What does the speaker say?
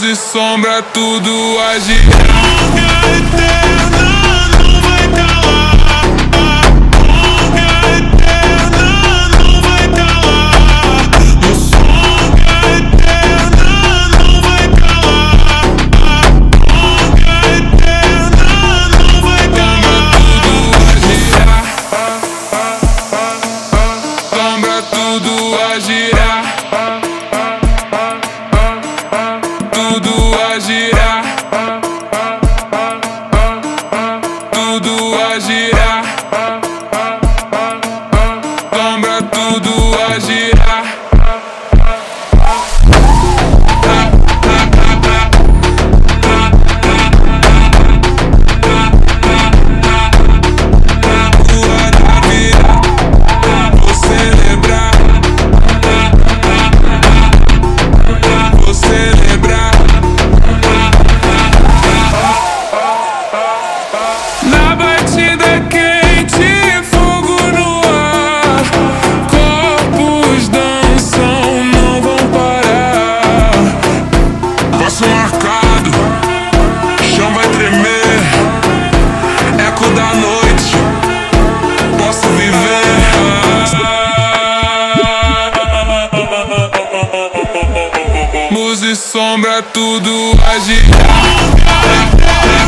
e sombra, tudo a girar. Eterna não vai calar. Eterna não vai calar. O som eterna não vai calar. Eterna não vai calar. Sombra, tudo a girar. Tudo a girar, tudo a girar, sombra, tudo a girar. Rua da vida, vou celebrar, vou celebrar. Na batida quente, fogo no ar, corpos dançam, não vão parar. Passo marcado, chão vai tremer, eco da noite, posso viver. Luz e sombra, tudo a girar.